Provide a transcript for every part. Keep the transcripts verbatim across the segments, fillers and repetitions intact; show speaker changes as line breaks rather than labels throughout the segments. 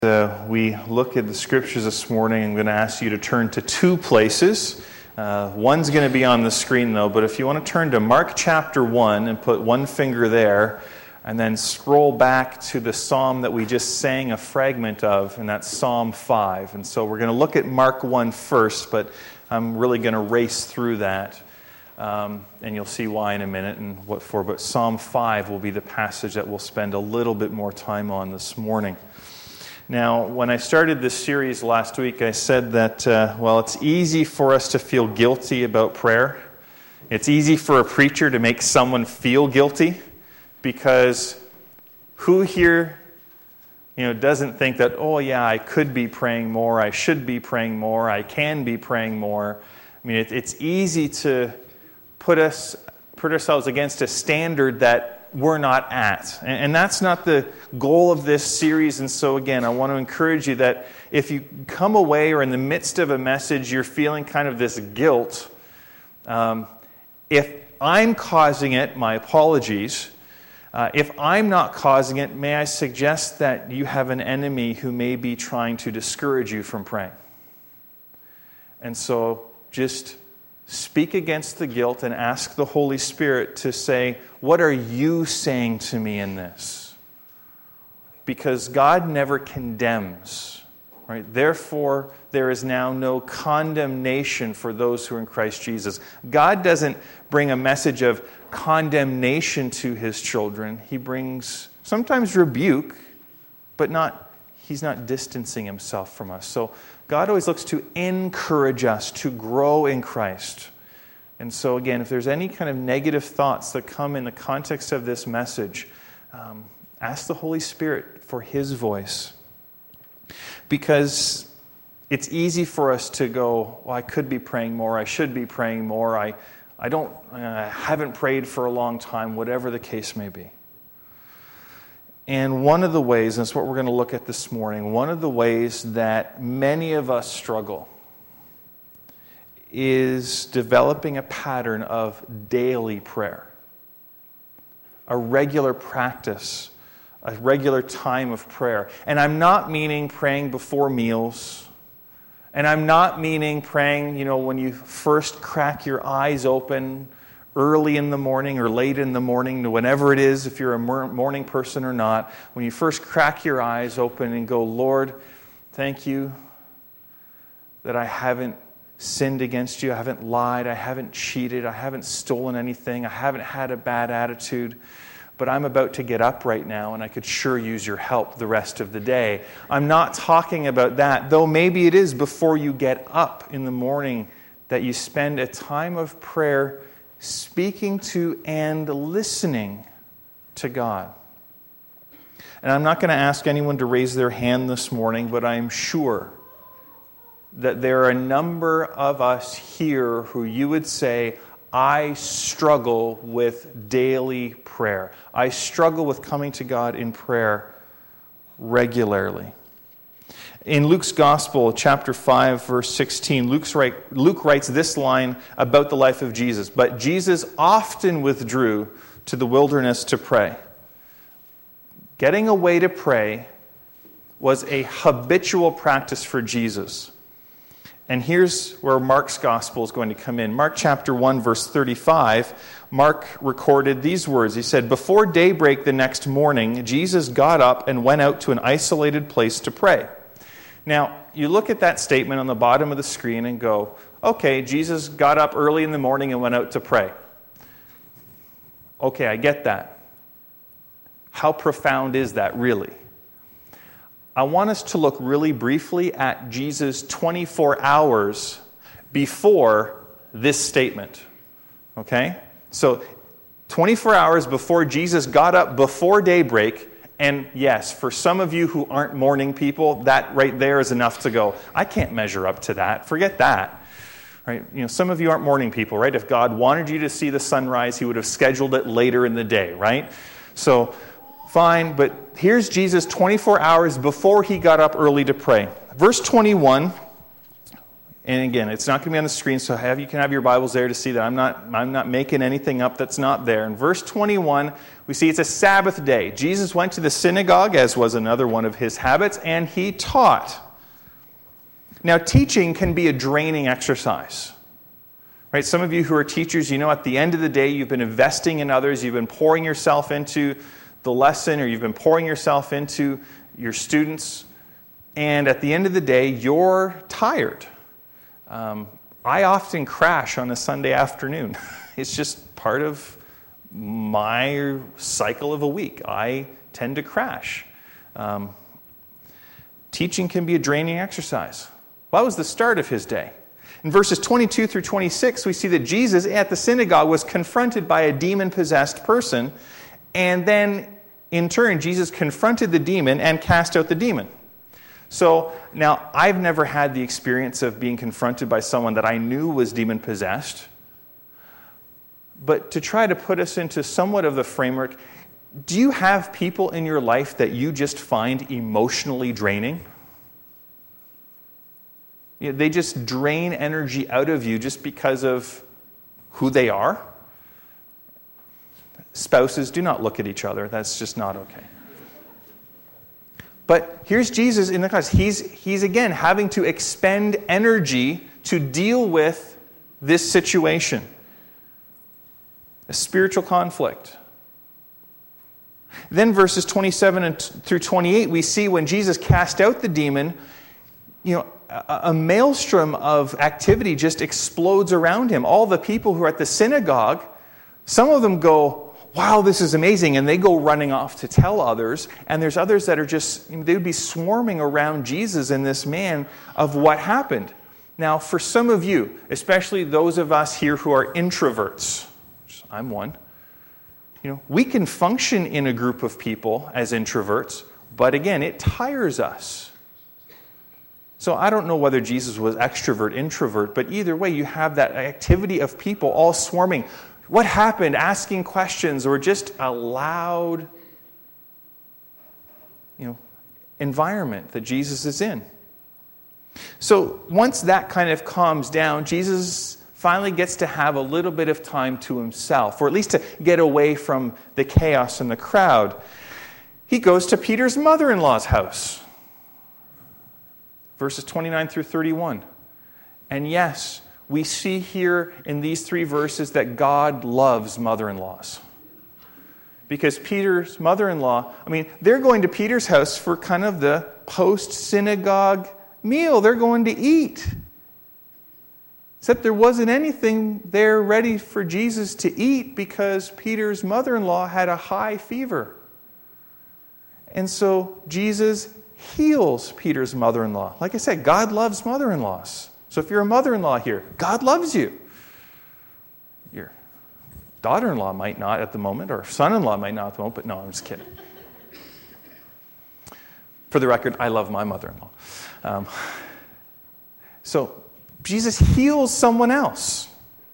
Uh, we look at the scriptures this morning. I'm going to ask you to turn to two places. Uh, one's going to be on the screen, though, but if you want to turn to Mark chapter one and put one finger there, and then scroll back to the psalm that we just sang a fragment of, and that's Psalm five. And so we're going to look at Mark one first, but I'm really going to race through that. Um, and you'll see why in a minute and what for. But Psalm five will be the passage that we'll spend a little bit more time on this morning. Now, when I started this series last week, I said that, uh, well, it's easy for us to feel guilty about prayer. It's easy for a preacher to make someone feel guilty, because who here, you know, doesn't think that, oh yeah, I could be praying more, I should be praying more, I can be praying more. I mean, it, it's easy to put us, put ourselves against a standard that we're not at. And, and that's not the goal of this series. And so again, I want to encourage you that if you come away or in the midst of a message, you're feeling kind of this guilt, um, if I'm causing it, my apologies. Uh, if I'm not causing it, may I suggest that you have an enemy who may be trying to discourage you from praying. And so just speak against the guilt and ask the Holy Spirit to say, what are you saying to me in this? Because God never condemns, right? Therefore, there is now no condemnation for those who are in Christ Jesus. God doesn't bring a message of condemnation to His children. He brings sometimes rebuke, but not. He's not distancing Himself from us. So God always looks to encourage us to grow in Christ. And so again, if there's any kind of negative thoughts that come in the context of this message, um, ask the Holy Spirit for His voice. Because it's easy for us to go, well, I could be praying more, I should be praying more, I, I don't, I haven't prayed for a long time, whatever the case may be. And one of the ways, and that's what we're going to look at this morning, one of the ways that many of us struggle is developing a pattern of daily prayer. A regular practice, a regular time of prayer. And I'm not meaning praying before meals. And I'm not meaning praying, you know, when you first crack your eyes open early in the morning or late in the morning, whenever it is, if you're a morning person or not, when you first crack your eyes open and go, Lord, thank you that I haven't sinned against you, I haven't lied, I haven't cheated, I haven't stolen anything, I haven't had a bad attitude, but I'm about to get up right now and I could sure use your help the rest of the day. I'm not talking about that, though maybe it is before you get up in the morning that you spend a time of prayer speaking to and listening to God. And I'm not going to ask anyone to raise their hand this morning, but I'm sure that there are a number of us here who you would say, I struggle with daily prayer. I struggle with coming to God in prayer regularly. In Luke's Gospel, chapter five, verse sixteen, Luke's write, Luke writes this line about the life of Jesus. But Jesus often withdrew to the wilderness to pray. Getting away to pray was a habitual practice for Jesus. And here's where Mark's Gospel is going to come in. Mark chapter one, verse thirty-five, Mark recorded these words. He said, before daybreak the next morning, Jesus got up and went out to an isolated place to pray. Now, you look at that statement on the bottom of the screen and go, okay, Jesus got up early in the morning and went out to pray. Okay, I get that. How profound is that really? I want us to look really briefly at Jesus' twenty-four hours before this statement. Okay? So, twenty-four hours before Jesus got up before daybreak. And yes, for some of you who aren't morning people, that right there is enough to go, I can't measure up to that. Forget that. Right? You know, some of you aren't morning people, right? If God wanted you to see the sunrise, He would have scheduled it later in the day, right? So, fine, but here's Jesus twenty-four hours before He got up early to pray. Verse twenty-one, And again, it's not going to be on the screen, so have, you can have your Bibles there to see that I'm not, I'm not making anything up that's not there. In verse twenty-one, we see it's a Sabbath day. Jesus went to the synagogue, as was another one of his habits, and he taught. Now, teaching can be a draining exercise. Right? Some of you who are teachers, you know at the end of the day, you've been investing in others, you've been pouring yourself into the lesson, or you've been pouring yourself into your students, and at the end of the day, you're tired. Um, I often crash on a Sunday afternoon. It's just part of my cycle of a week. I tend to crash. Um, teaching can be a draining exercise. Well, that was the start of his day. In verses twenty-two through twenty-six, we see that Jesus at the synagogue was confronted by a demon-possessed person, and then in turn, Jesus confronted the demon and cast out the demon. So, now, I've never had the experience of being confronted by someone that I knew was demon-possessed. But to try to put us into somewhat of the framework, do you have people in your life that you just find emotionally draining? You know, they just drain energy out of you just because of who they are? Spouses, do not look at each other. That's just not okay. But here's Jesus in the class. He's, he's again having to expend energy to deal with this situation. A spiritual conflict. Then verses twenty-seven through twenty-eight, we see when Jesus cast out the demon, you know, a, a maelstrom of activity just explodes around him. All the people who are at the synagogue, some of them go, wow, this is amazing, and they go running off to tell others, and there's others that are just, they would be swarming around Jesus and this man of what happened. Now, for some of you, especially those of us here who are introverts, which I'm one, you know, we can function in a group of people as introverts, but again, it tires us. So I don't know whether Jesus was extrovert, introvert, but either way, you have that activity of people all swarming. What happened? Asking questions, or just a loud, you know, environment that Jesus is in. So once that kind of calms down, Jesus finally gets to have a little bit of time to himself, or at least to get away from the chaos and the crowd. He goes to Peter's mother-in-law's house. Verses twenty-nine through thirty-one. And yes, we see here in these three verses that God loves mother-in-laws. Because Peter's mother-in-law, I mean, they're going to Peter's house for kind of the post-synagogue meal. They're going to eat. Except there wasn't anything there ready for Jesus to eat because Peter's mother-in-law had a high fever. And so Jesus heals Peter's mother-in-law. Like I said, God loves mother-in-laws. So if you're a mother-in-law here, God loves you. Your daughter-in-law might not at the moment, or son-in-law might not at the moment, but no, I'm just kidding. For the record, I love my mother-in-law. Um, so Jesus heals someone else.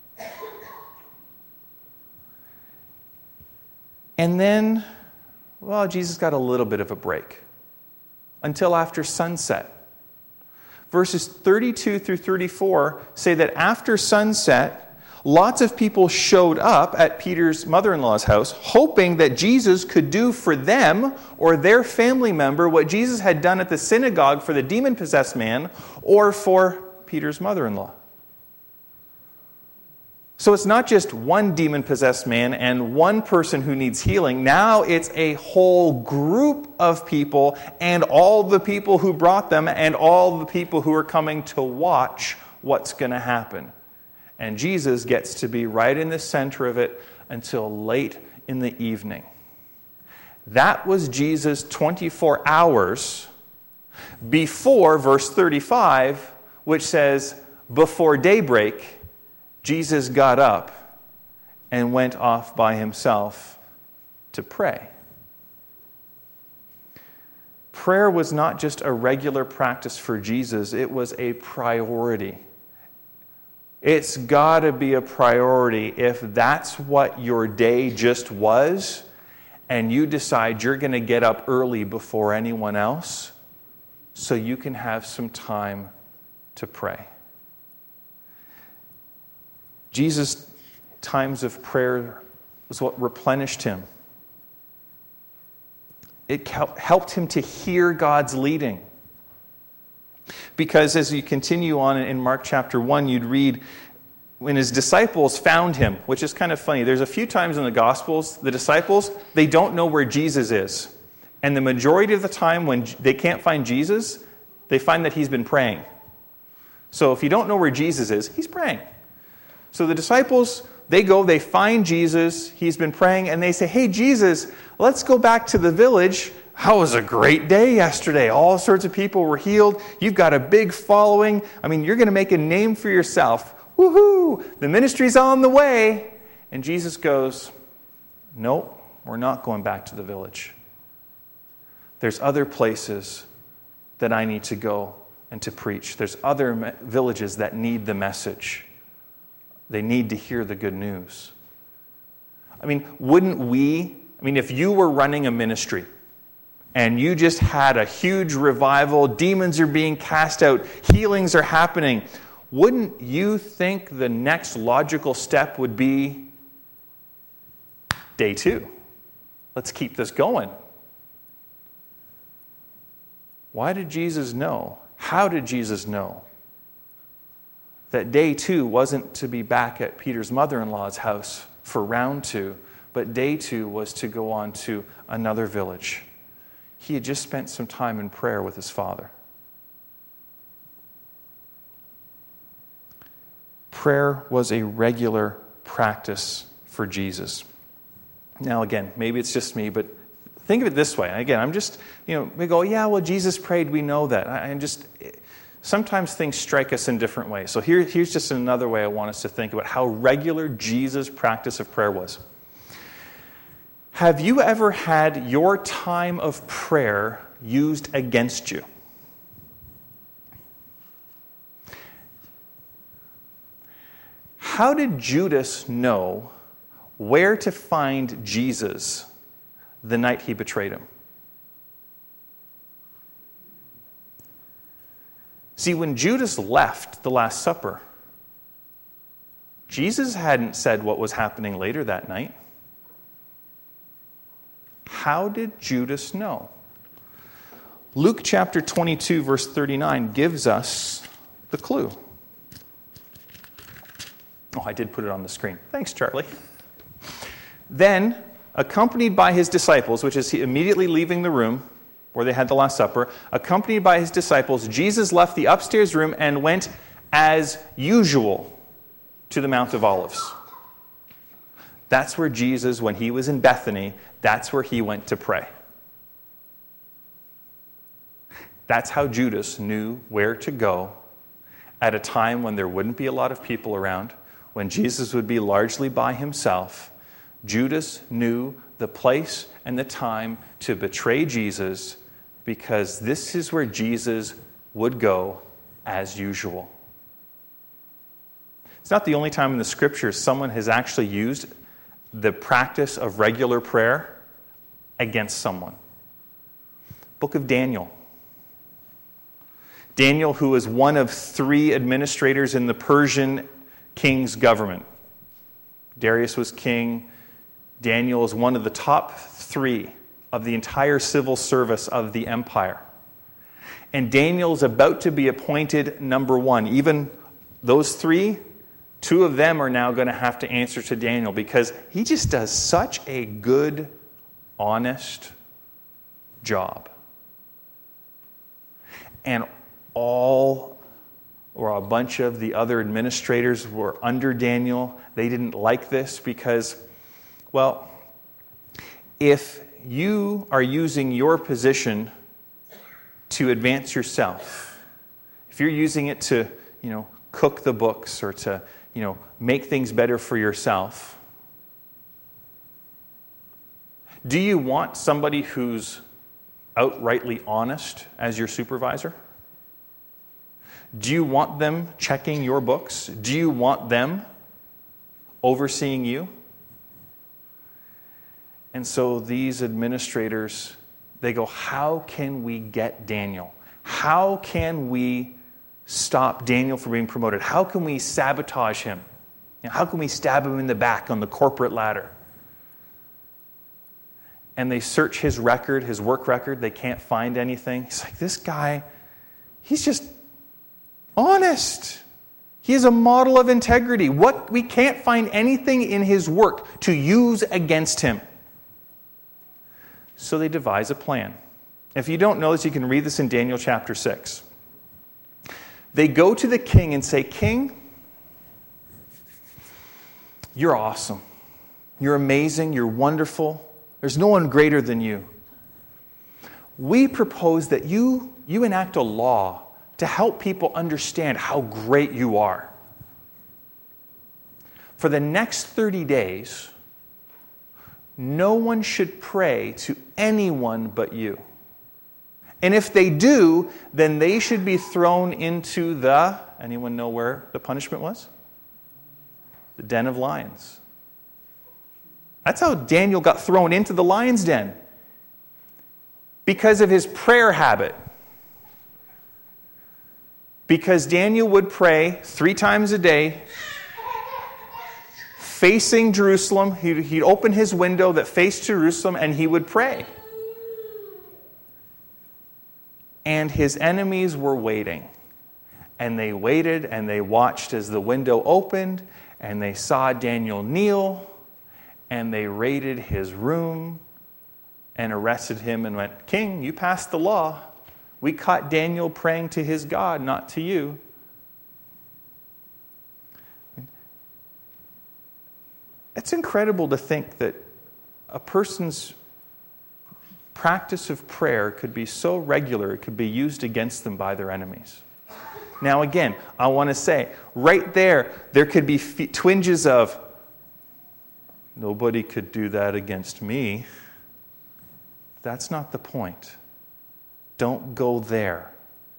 And then, well, Jesus got a little bit of a break until after sunset. Verses thirty-two through thirty-four say that after sunset, lots of people showed up at Peter's mother-in-law's house, hoping that Jesus could do for them or their family member what Jesus had done at the synagogue for the demon-possessed man or for Peter's mother-in-law. So it's not just one demon-possessed man and one person who needs healing. Now it's a whole group of people and all the people who brought them and all the people who are coming to watch what's going to happen. And Jesus gets to be right in the center of it until late in the evening. That was Jesus' twenty-four hours before verse thirty-five, which says, before daybreak, Jesus got up and went off by himself to pray. Prayer was not just a regular practice for Jesus, it was a priority. It's got to be a priority if that's what your day just was, and you decide you're going to get up early before anyone else so you can have some time to pray. Jesus' times of prayer was what replenished him. It helped him to hear God's leading. Because as you continue on in Mark chapter one, you'd read, when his disciples found him, which is kind of funny. There's a few times in the Gospels, the disciples, they don't know where Jesus is. And the majority of the time when they can't find Jesus, they find that he's been praying. So if you don't know where Jesus is, he's praying. So the disciples, they go, they find Jesus, he's been praying, and they say, hey, Jesus, let's go back to the village. How was a great day yesterday. All sorts of people were healed. You've got a big following. I mean, you're going to make a name for yourself. Woohoo! The ministry's on the way. And Jesus goes, nope, we're not going back to the village. There's other places that I need to go and to preach. There's other me- villages that need the message. They need to hear the good news. I mean, wouldn't we, I mean, if you were running a ministry and you just had a huge revival, demons are being cast out, healings are happening, wouldn't you think the next logical step would be day two? Let's keep this going. Why did Jesus know? How did Jesus know that day two wasn't to be back at Peter's mother-in-law's house for round two, but day two was to go on to another village? He had just spent some time in prayer with his Father. Prayer was a regular practice for Jesus. Now again, maybe it's just me, but think of it this way. Again, I'm just, you know, we go, yeah, well, Jesus prayed, we know that. I just, sometimes things strike us in different ways. So here, here's just another way I want us to think about how regular Jesus' practice of prayer was. Have you ever had your time of prayer used against you? How did Judas know where to find Jesus the night he betrayed him? See, when Judas left the Last Supper, Jesus hadn't said what was happening later that night. How did Judas know? Luke chapter twenty-two, verse thirty-nine gives us the clue. Oh, I did put it on the screen. Thanks, Charlie. Then, accompanied by his disciples, which is he immediately leaving the room where they had the Last Supper, accompanied by his disciples, Jesus left the upstairs room and went as usual to the Mount of Olives. That's where Jesus, when he was in Bethany, that's where he went to pray. That's how Judas knew where to go at a time when there wouldn't be a lot of people around, when Jesus would be largely by himself. Judas knew the place and the time to betray Jesus because this is where Jesus would go as usual. It's not the only time in the Scriptures someone has actually used the practice of regular prayer against someone. Book of Daniel. Daniel, who was one of three administrators in the Persian king's government. Darius was king. Daniel is one of the top three of the entire civil service of the empire. And Daniel is about to be appointed number one. Even those three, two of them are now going to have to answer to Daniel because he just does such a good, honest job. And all, or a bunch of the other administrators were under Daniel. They didn't like this because, well, if you are using your position to advance yourself, if you're using it to, you know, cook the books or to, you know, make things better for yourself, do you want somebody who's outrightly honest as your supervisor? Do you want them checking your books? Do you want them overseeing you? And so these administrators, they go, how can we get Daniel? How can we stop Daniel from being promoted? How can we sabotage him? You know, how can we stab him in the back on the corporate ladder? And they search his record, his work record. They can't find anything. He's like, this guy, he's just honest. He is a model of integrity. What we can't find anything in his work to use against him. So they devise a plan. If you don't know this, you can read this in Daniel chapter six. They go to the king and say, King, you're awesome. You're amazing. You're wonderful. There's no one greater than you. We propose that you, you enact a law to help people understand how great you are. For the next thirty days, no one should pray to anyone but you. And if they do, then they should be thrown into the, anyone know where the punishment was? The den of lions. That's how Daniel got thrown into the lion's den. Because of his prayer habit. Because Daniel would pray three times a day, facing Jerusalem. He'd, he'd open his window that faced Jerusalem and he would pray. And his enemies were waiting. And they waited and they watched as the window opened and they saw Daniel kneel and they raided his room and arrested him and went, King, you passed the law. We caught Daniel praying to his God, not to you. It's incredible to think that a person's practice of prayer could be so regular, it could be used against them by their enemies. Now again, I want to say, right there, there could be f- twinges of, nobody could do that against me. That's not the point. Don't go there.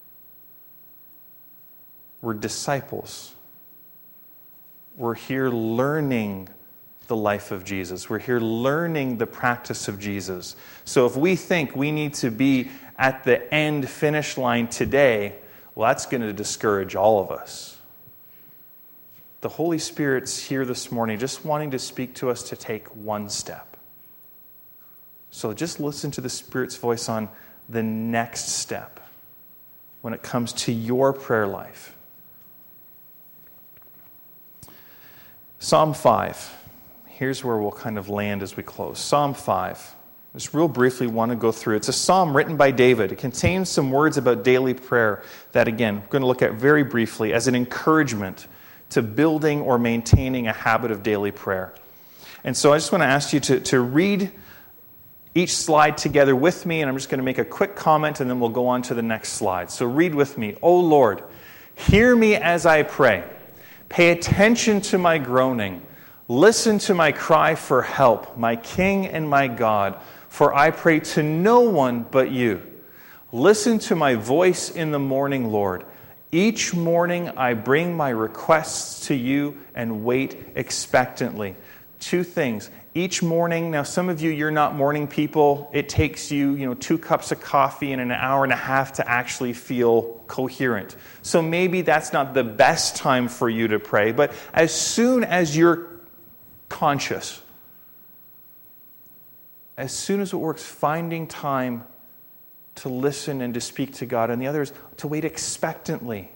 We're disciples. We're here learning the life of Jesus. We're here learning the practice of Jesus. So if we think we need to be at the end finish line today, well, that's going to discourage all of us. The Holy Spirit's here this morning just wanting to speak to us to take one step. So just listen to the Spirit's voice on the next step when it comes to your prayer life. Psalm five. Here's where we'll kind of land as we close. Psalm five. Just real briefly want to go through. It's a psalm written by David. It contains some words about daily prayer that, again, we're going to look at very briefly as an encouragement to building or maintaining a habit of daily prayer. And so I just want to ask you to, to read each slide together with me, and I'm just going to make a quick comment, and then we'll go on to the next slide. So read with me. O Lord, hear me as I pray. Pay attention to my groaning. Listen to my cry for help, my King and my God, for I pray to no one but you. Listen to my voice in the morning, Lord. Each morning I bring my requests to you and wait expectantly. Two things. Each morning, now some of you, you're not morning people. It takes you, you know, two cups of coffee and an hour and a half to actually feel coherent. So maybe that's not the best time for you to pray. But as soon as you're conscious, as soon as it works, finding time to listen and to speak to God. And the other is to wait expectantly.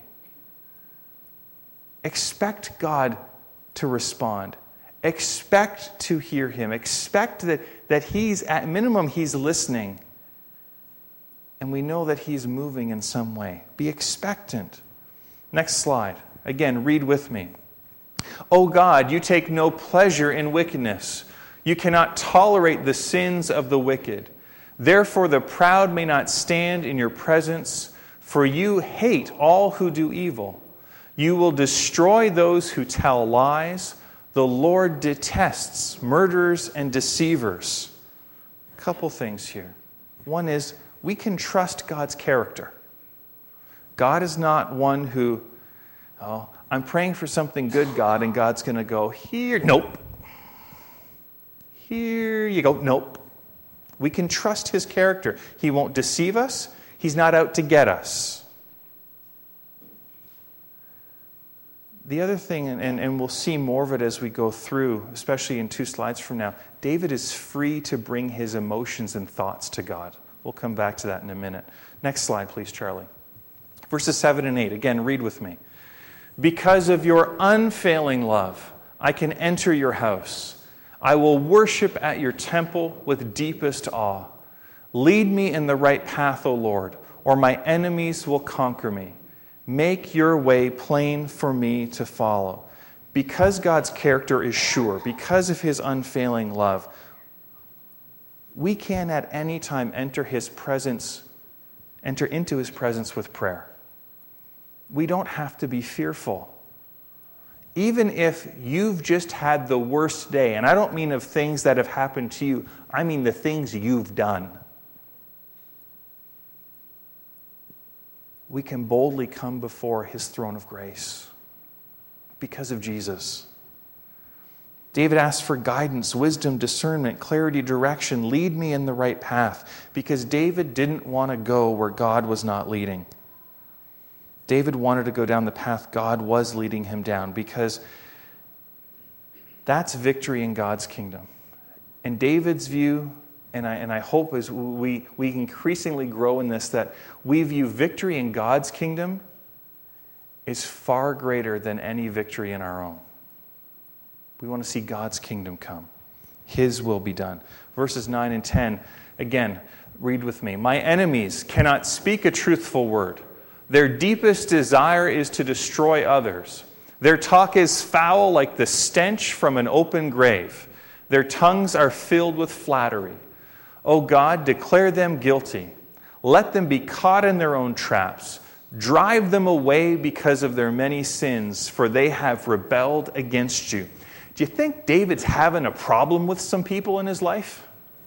Expect God to respond. Expect to hear Him. Expect that, that He's, at minimum, He's listening. And we know that He's moving in some way. Be expectant. Next slide. Again, read with me. O God, you take no pleasure in wickedness. You cannot tolerate the sins of the wicked. Therefore the proud may not stand in your presence, for you hate all who do evil. You will destroy those who tell lies. The Lord detests murderers and deceivers. A couple things here. One is, we can trust God's character. God is not one who, oh, I'm praying for something good, God, and God's going to go, here, nope. Here you go, nope. We can trust His character. He won't deceive us. He's not out to get us. the other thing, and, and we'll see more of it as we go through, especially in two slides from now, David is free to bring his emotions and thoughts to God. We'll come back to that in a minute. Next slide, please, Charlie. Verses seven and eight. Again, read with me. Because of your unfailing love, I can enter your house. I will worship at your temple with deepest awe. Lead me in the right path, O Lord, or my enemies will conquer me. Make your way plain for me to follow. Because God's character is sure, because of his unfailing love, we can at any time enter his presence, enter into his presence with prayer. We don't have to be fearful. Even if you've just had the worst day, and I don't mean of things that have happened to you, I mean the things you've done. We can boldly come before his throne of grace because of Jesus. David asked for guidance, wisdom, discernment, clarity, direction. Lead me in the right path, because David didn't want to go where God was not leading. David wanted to go down the path God was leading him down, because that's victory in God's kingdom. In David's view, and I, and I hope as we, we increasingly grow in this, that we view victory in God's kingdom is far greater than any victory in our own. We want to see God's kingdom come. His will be done. Verses nine and ten, again, read with me. My enemies cannot speak a truthful word. Their deepest desire is to destroy others. Their talk is foul like the stench from an open grave. Their tongues are filled with flattery. O God, declare them guilty. Let them be caught in their own traps. Drive them away because of their many sins, for they have rebelled against you. Do you think David's having a problem with some people in his life?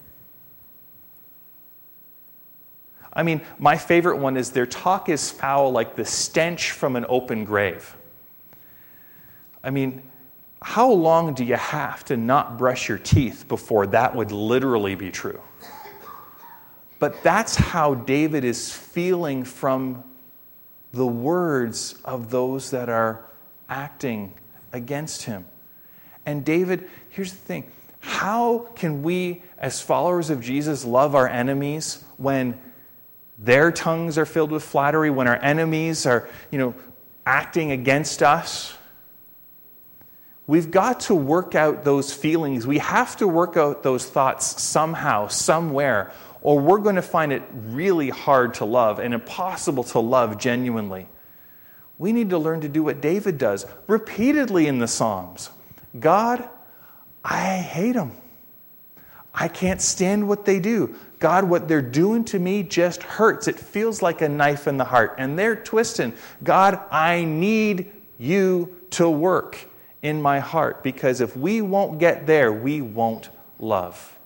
I mean, my favorite one is their talk is foul like the stench from an open grave. I mean, how long do you have to not brush your teeth before that would literally be true? But that's how David is feeling from the words of those that are acting against him. And David, here's the thing. How can we, as followers of Jesus, love our enemies when their tongues are filled with flattery, when our enemies are, you know, acting against us? We've got to work out those feelings. We have to work out those thoughts somehow, somewhere, or we're going to find it really hard to love and impossible to love genuinely. We need to learn to do what David does repeatedly in the Psalms. God, I hate them. I can't stand what they do. God, what they're doing to me just hurts. It feels like a knife in the heart. And they're twisting. God, I need you to work in my heart, because if we won't get there, we won't love.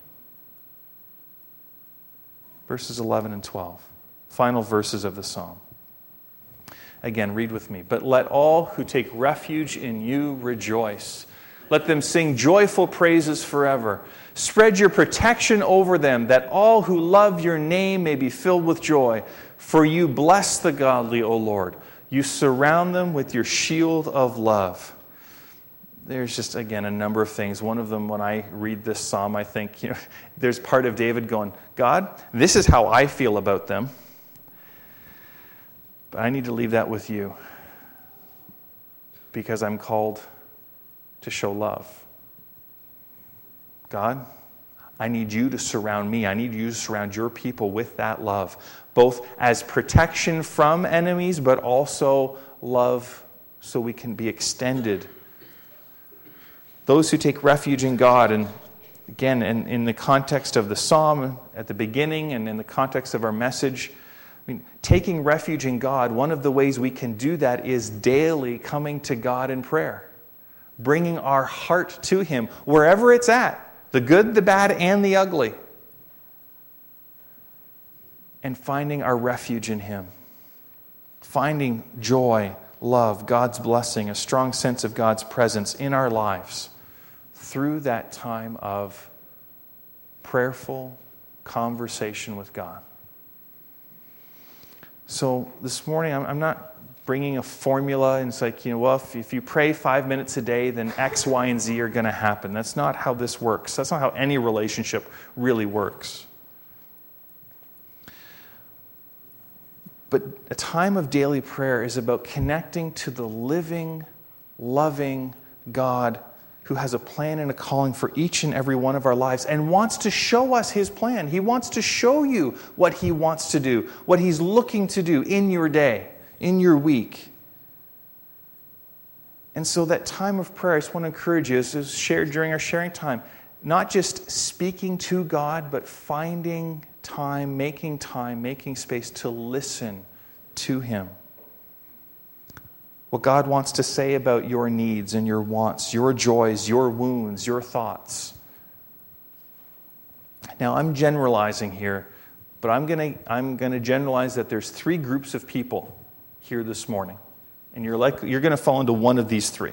Verses eleven and twelve, final verses of the psalm. Again, read with me. But let all who take refuge in you rejoice. Let them sing joyful praises forever. Spread your protection over them, that all who love your name may be filled with joy. For you bless the godly, O Lord. You surround them with your shield of love. There's just, again, a number of things. One of them, when I read this psalm, I think, you know, there's part of David going, God, this is how I feel about them. But I need to leave that with you, because I'm called to show love. God, I need you to surround me. I need you to surround your people with that love, both as protection from enemies, but also love so we can be extended. Those who take refuge in God, and again, in, in the context of the psalm at the beginning and in the context of our message, I mean, taking refuge in God, one of the ways we can do that is daily coming to God in prayer, bringing our heart to Him, wherever it's at, the good, the bad, and the ugly, and finding our refuge in Him, finding joy, love, God's blessing, a strong sense of God's presence in our lives through that time of prayerful conversation with God. So this morning, I'm not bringing a formula and it's like, you know, well, if, if you pray five minutes a day, then X, Y, and Z are going to happen. That's not how this works. That's not how any relationship really works. But a time of daily prayer is about connecting to the living, loving God who has a plan and a calling for each and every one of our lives and wants to show us his plan. He wants to show you what he wants to do, what he's looking to do in your day, in your week. And so that time of prayer, I just want to encourage you, as is shared during our sharing time, not just speaking to God, but finding time, making time, making space to listen to him. What God wants to say about your needs and your wants, your joys, your wounds, your thoughts. Now, I'm generalizing here, but I'm going to I'm going to generalize that there's three groups of people here this morning. And you're like you're going to fall into one of these three.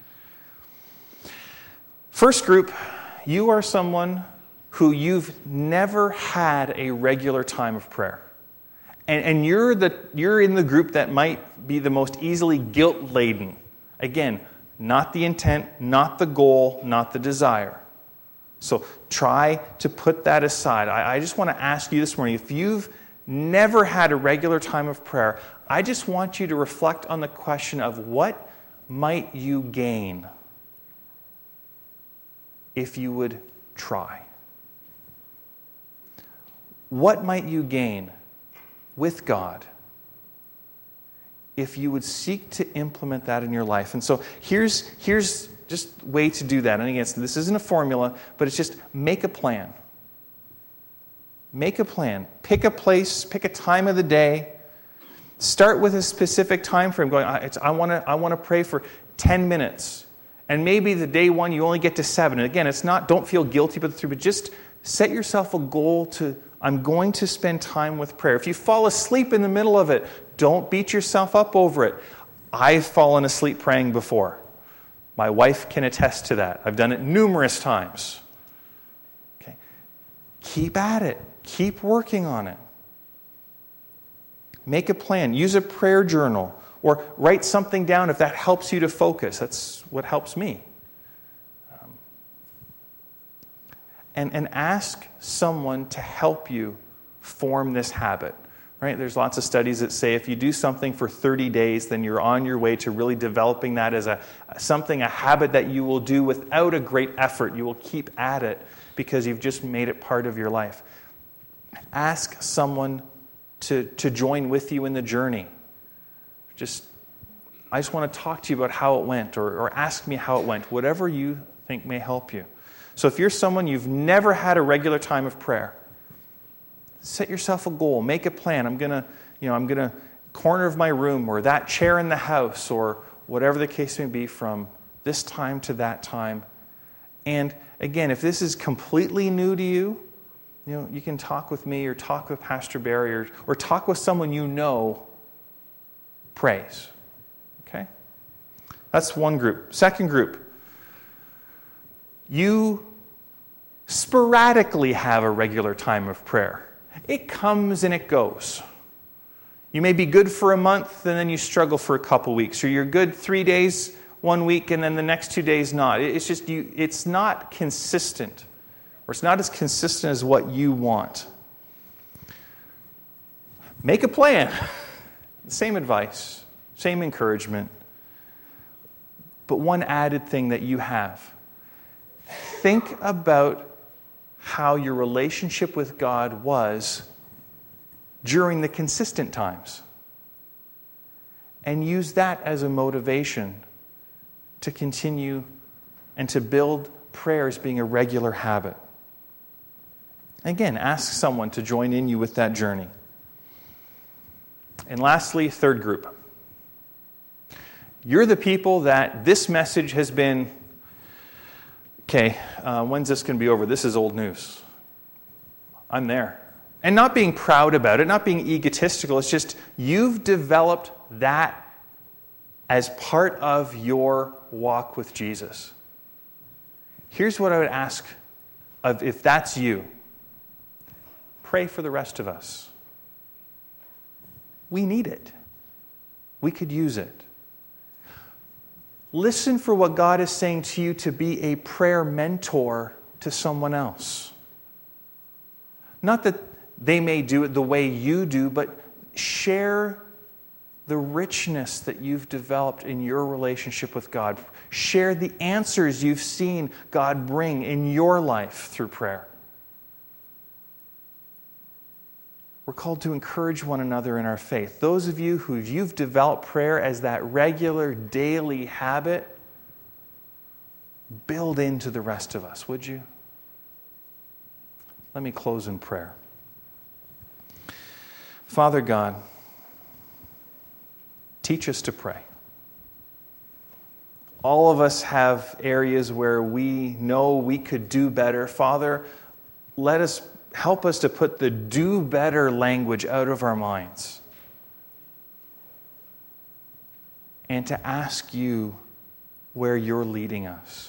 First group, you are someone who you've never had a regular time of prayer. And, and you're the you're in the group that might be the most easily guilt-laden. Again, not the intent, not the goal, not the desire. So try to put that aside. I, I just want to ask you this morning, if you've never had a regular time of prayer, I just want you to reflect on the question of what might you gain if you would try? What might you gain with God if you would seek to implement that in your life? And so here's here's just a way to do that. And again, this isn't a formula, but it's just make a plan. Make a plan. Pick a place, pick a time of the day. Start with a specific time frame. Going, I, it's, I want to I want to pray for ten minutes. And maybe the day one you only get to seven. And again, it's not, don't feel guilty about the three, but just set yourself a goal to, I'm going to spend time with prayer. If you fall asleep in the middle of it, don't beat yourself up over it. I've fallen asleep praying before. My wife can attest to that. I've done it numerous times. Okay. Keep at it. Keep working on it. Make a plan. Use a prayer journal or write something down if that helps you to focus. That's what helps me. Um, and, and ask someone to help you form this habit. Right? There's lots of studies that say if you do something for thirty days, then you're on your way to really developing that as a something, a habit that you will do without a great effort. You will keep at it because you've just made it part of your life. Ask someone to, to join with you in the journey. Just, I just want to talk to you about how it went, or, or ask me how it went, whatever you think may help you. So if you're someone you've never had a regular time of prayer, set yourself a goal, make a plan. I'm gonna, you know, I'm gonna corner of my room or that chair in the house or whatever the case may be from this time to that time. And again, if this is completely new to you, you know, you can talk with me or talk with Pastor Barry or, or talk with someone you know prays. Okay? That's one group. Second group, you sporadically have a regular time of prayer. It comes and it goes. You may be good for a month and then you struggle for a couple weeks, or you're good three days one week and then the next two days not. It's just you. It's not consistent, or it's not as consistent as what you want. Make a plan. Same advice, same encouragement, but one added thing that you have. Think about how your relationship with God was during the consistent times. And use that as a motivation to continue and to build prayer as being a regular habit. Again, ask someone to join in you with that journey. And lastly, third group. You're the people that this message has been, okay, uh, when's this going to be over? This is old news. I'm there. And not being proud about it, not being egotistical, it's just you've developed that as part of your walk with Jesus. Here's what I would ask of if that's you. Pray for the rest of us. We need it. We could use it. Listen for what God is saying to you to be a prayer mentor to someone else. Not that they may do it the way you do, but share the richness that you've developed in your relationship with God. Share the answers you've seen God bring in your life through prayer. We're called to encourage one another in our faith. Those of you who you've developed prayer as that regular daily habit, build into the rest of us, would you? Let me close in prayer. Father God, teach us to pray. All of us have areas where we know we could do better. Father, let us help us to put the do better language out of our minds and to ask you where you're leading us.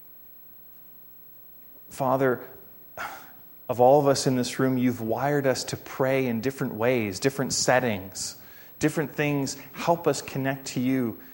Father, of all of us in this room, you've wired us to pray in different ways, different settings, different things. Help us connect to you